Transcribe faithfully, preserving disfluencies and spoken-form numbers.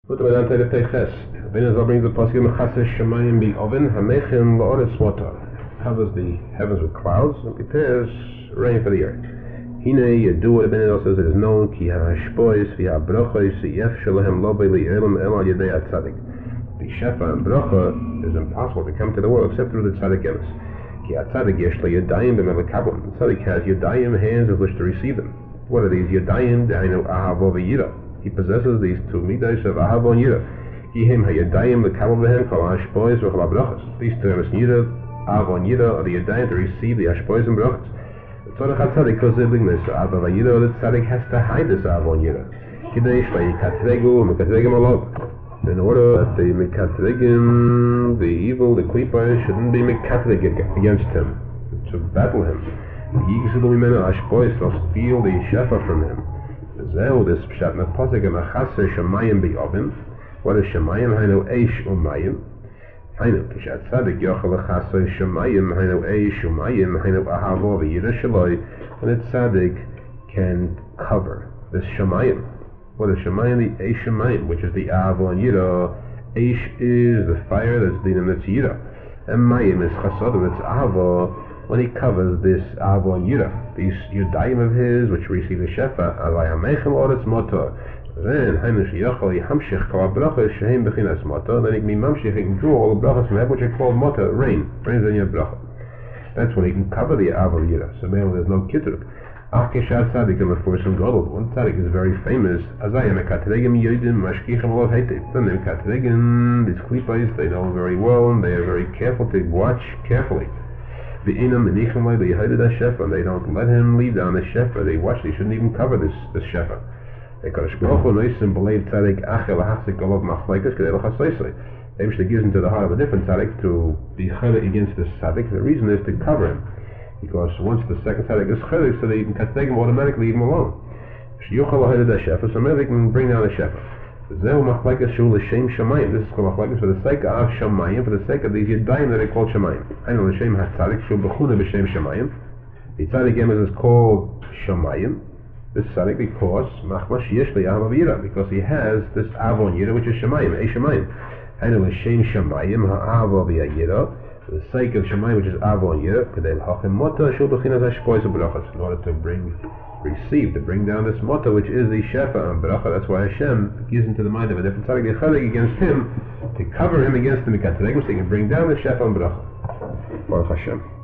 Put the Dante the Teches. Benazal brings the Pasuk Mechaseh Shemayim Bi Oven Hamechin La'oretz Motor. Covers the heavens with clouds and prepares rain for the earth. Hine Yedua, Benazal says it is known Ki HaHashpois Vi HaBrochos Yef Shalahem Lo B'Li Elam El Al Yedei HaTzadik. The Shefa and Brocha is impossible to come to the world except through the Tzadik Emes. Ki HaTzadik Yesh Lo Yedayim B'Melekablam. The Tzadik has Yedayim, hands with which to receive them. What are these Yedayim? De'ainu Ahavo V'Yira. He possesses these two midas of Ahavo and Yira. Kihim hayadayim lekabel behen kol hashpois v'chol habrachos. These terms Yira, Ahavo and Yira are the yadayim to receive the hashpois and brachos. The tzorach hatzadik goes in this Ahavo and Yira. The tzadik has to hide this Ahavo and Yira. Kidei shvei katregu mekatregim alov. In order that the mekatregim, the evil, the klipa, shouldn't be mekatreg against him, to battle him. Yigzulu mimenu hashpois, they'll steal the shefa from him. Zeh, this pshat mepasek Mechaseh Shemayim Bi Oven. What is Shemayim? Hainu Eish Umayim. Hainu Kishat Tzadik Yochel Lechaseh Shemayim. Hainu Eish Umayim. Hainu Ahavo V'Yira Shaloi. When a Tzadik can cover this Shemayim. What is Shemayim? The Eish Shemayim, which is the Ahavo and Yira. Eish is the fire that's dinam that's Yira, and Mayim is Chasodim, it's Ahavo. When he covers this Ahavo and Yira, these Yudayim of his, which receive the Shefa, Alay HaMechem La'oretz Motor, then Hainu Sheyochel Yhamshich Kol HaBrachos Shehem Bechinas Motor, then he can be Mamshich, he can draw all the brachos from that which are called Motor, rain, rains on your bracha. That's when he can cover the Ahavo and Yira, so maybe there's no Kitruk. Ach Keshat Tzadik and Mefurus and Godel, one Tzadik is very famous, Azay HaMekatregim Yodim Mashkichem Lov Heitev, then the Mekatregim, these Klipais, they know very well, and they are very careful to watch carefully. The inam and nichamai they hide the shefa, and they don't let him leave down the shefa. They watch. They shouldn't even cover this this shefa. They got a shkochu noisim believe tzadik achel hachzik olav machlaikas kedei l'chasoisei. They actually gives into the heart of a different tzadik to be chaylik against this tzadik. The reason is to cover him, because once the second tzadik is chaylik, so they can take him automatically, leave him alone. Shiyuchal hide the shefa, so maybe they can bring down the shefa. Zehu machlaikas shu l'shem shamayim. This is called machlaikas for the sake of shamayim, for the sake of these yadayim that are called shamayim. I know l'shem hatzadik shu b'chuna b'shem shamayim. The tzadik emes is called shamayim. This tzadik because machmash yesh le'ahava v'yira, because he has this avon yira which is shamayim, a shamayim. I know l'shem shamayim ha'ava v'yira. For the sake of shamayim which is avon yira, k'dei l'hachem mota shu b'chinas hashpois u'brachas, in order to bring receive, to bring down this motto which is the shefa and bracha. That's why Hashem gives into the mind of a different tzaddik yechalik against him, to cover him against the mekatregim, so he can bring down the shefa and bracha. Baruch Hashem.